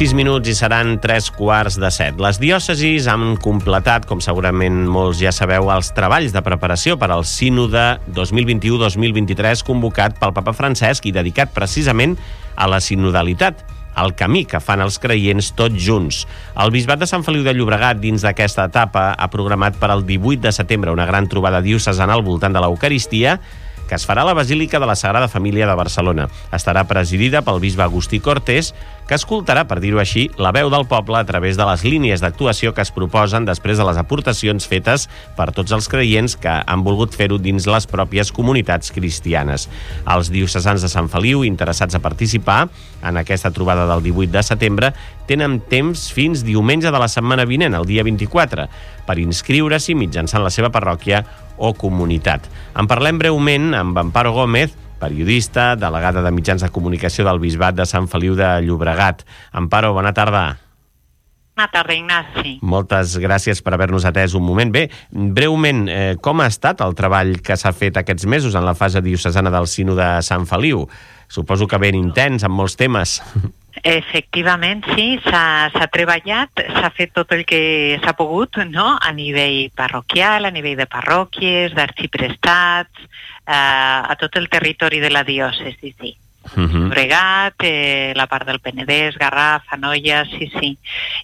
6 minuts i seran 3:15. Les diòcesis han completat, com segurament molts ja sabeu, els treballs de preparació per al sínode 2021-2023 convocat pel papa Francesc i dedicat precisament a la sinodalitat, el camí que fan els creients tots junts. El Bisbat de Sant Feliu de Llobregat, dins d'aquesta etapa, ha programat per al 18 de setembre una gran trobada diocesana al voltant de l'Eucaristia, que es farà a la Basílica de la Sagrada Família de Barcelona. Estarà presidida pel bisbe Agustí Cortés, que escoltarà, per dir-ho així, la veu del poble a través de les línies d'actuació que es proposen després de les aportacions fetes per tots els creients que han volgut fer-ho dins les pròpies comunitats cristianes. Els diocesans de Sant Feliu, interessats a participar en aquesta trobada del 18 de setembre, tenen temps fins diumenge de la setmana vinent, el dia 24, per inscriure-s'hi mitjançant la seva parròquia o comunitat. En parlem breument amb Amparo Gómez, periodista, delegada de mitjans de comunicació del Bisbat de Sant Feliu de Llobregat. Amparo, bona tarda. Bona tarda, Ignasi. Moltes gràcies per haver-nos atès un moment. Bé, breument, com ha estat el treball que s'ha fet aquests mesos en la fase diocesana del Sínode de Sant Feliu? Suposo que ben intens, amb molts temes. Efectivament, sí, s'ha treballat, s'ha fet tot el que s'ha pogut, no?, a nivell parroquial, a nivell de parròquies, d'arxiprestats, a tot el territori de la diòcesi, sí. Llobregat, la part del Penedès, Garraf, Anoia, sí.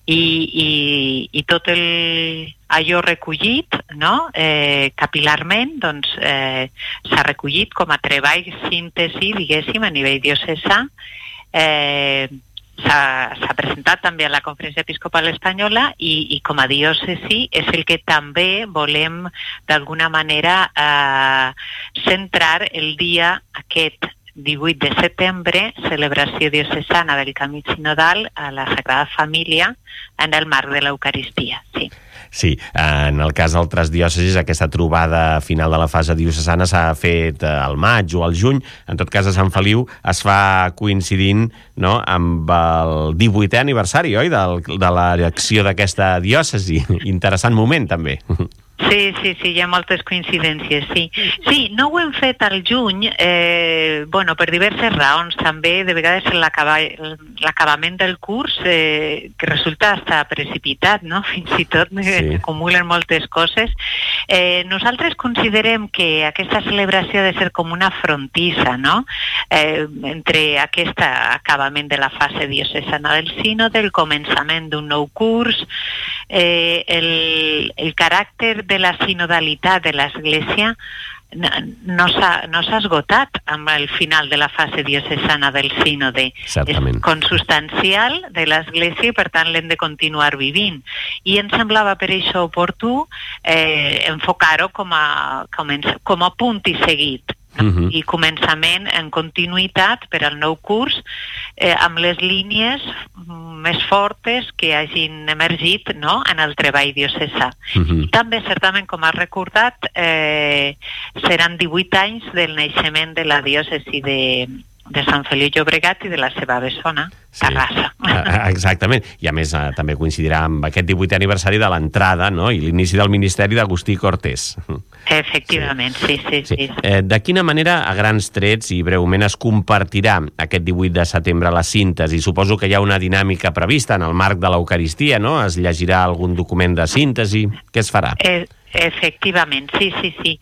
I tot allò recollit, no?, capil·larment, doncs, s'ha recollit com a treball síntesi, diguéssim, a nivell diocesà. S'ha presentat també a la Conferència Episcopal Espanyola i com a diòcesi és el que també volem d'alguna manera centrar el dia aquest 18 de setembre, celebració diocesana del Camí Sinodal a la Sagrada Família en el marc de l'Eucaristia, sí. Sí, en el cas d'altres diòcesis, aquesta trobada final de la fase diocesana s'ha fet al maig o al juny. En tot cas, a Sant Feliu es fa coincidint, no?, amb el 18è aniversari, oi?, de l'elecció d'aquesta diòcesi. Interessant moment, també. Sí, hi ha moltes coincidències, sí. Sí, no ho hem fet al juny, per diverses raons. També, de vegades, l'acabament del curs, que resulta hasta precipitat, no?, fins i tot acumulen moltes coses. Nosaltres considerem que aquesta celebració ha de ser com una frontissa, no?, entre aquest acabament de la fase diocesana del sínode, el començament d'un nou curs, el caràcter de la sinodalitat de l'Església no s'ha esgotat amb el final de la fase diocesana del sínode. Certament. És consubstancial de l'Església i per tant l'hem de continuar vivint. I ens semblava per això oportú enfocar-ho com a punt i seguit. I començament en continuïtat per al nou curs amb les línies més fortes que hagin emergit, no?, en el treball diocesà. I també, certament, com has recordat, seran 18 anys del naixement de la diòcesi de Sant Feliu de Llobregat i de la seva bessona, Terrassa. Exactament. I a més també coincidirà amb aquest 18è aniversari de l'entrada, no?, i l'inici del ministeri d'Agustí Cortés. Efectivament, sí. De quina manera, a grans trets i breument, es compartirà aquest 18 de setembre la síntesi? Suposo que hi ha una dinàmica prevista en el marc de l'Eucaristia, no? Es llegirà algun document de síntesi? Què es farà? Efectivament, sí.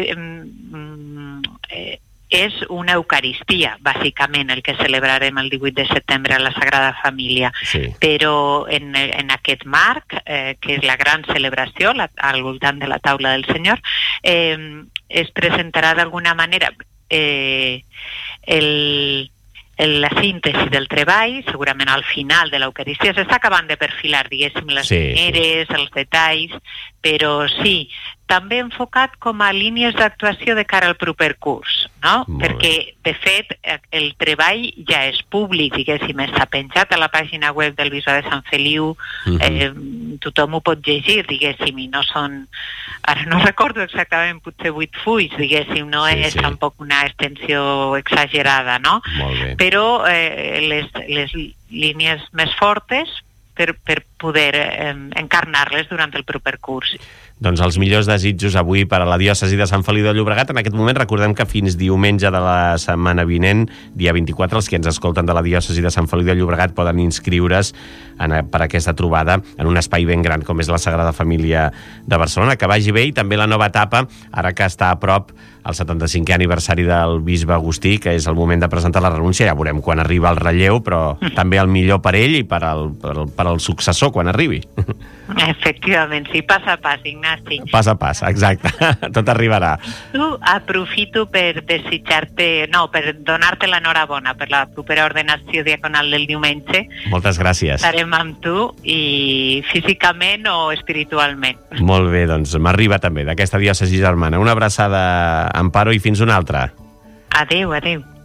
És una Eucaristia, bàsicament, el que celebrarem el 18 de setembre a la Sagrada Família. Però en aquest marc, que és la gran celebració al voltant de la taula del Senyor, es presentarà d'alguna manera la síntesi del treball, segurament al final de l'Eucaristia. S'està acabant de perfilar, diguéssim, les maneres, els detalls, però sí, també enfocat com a línies d'actuació de cara al proper curs, no? Perquè, de fet, el treball ja és públic, diguéssim, està penjat a la pàgina web del Bisbe de Sant Feliu, tothom ho pot llegir, diguéssim, i no són, ara no recordo exactament, potser 8 fulls, diguéssim, no és tampoc una extensió exagerada, no? Però les línies més fortes per poder encarnar-les durant el proper curs. Doncs els millors desitjos avui per a la diòcesi de Sant Feliu de Llobregat. En aquest moment recordem que fins diumenge de la setmana vinent, dia 24, els que ens escolten de la diòcesi de Sant Feliu de Llobregat poden inscriure's per aquesta trobada en un espai ben gran com és la Sagrada Família de Barcelona. Que vagi bé, i també la nova etapa, ara que està a prop el 75è aniversari del bisbe Agustí, que és el moment de presentar la renúncia. Ja veurem quan arriba el relleu, però també el millor per ell i per al successor quan arribi. Efectivament, sí, pas a pas, Ignasi. Pas a pas, exacte. Tot arribarà. Tu aprofito per desitjar-te, per donar-te l'enhorabona per la propera ordenació diaconal del diumenge. Moltes gràcies. Estarem amb tu, i físicament o espiritualment. Molt bé, doncs m'arriba també d'aquesta diòcesi germana. Una abraçada, Amparo, i fins una altra. Adéu, adéu.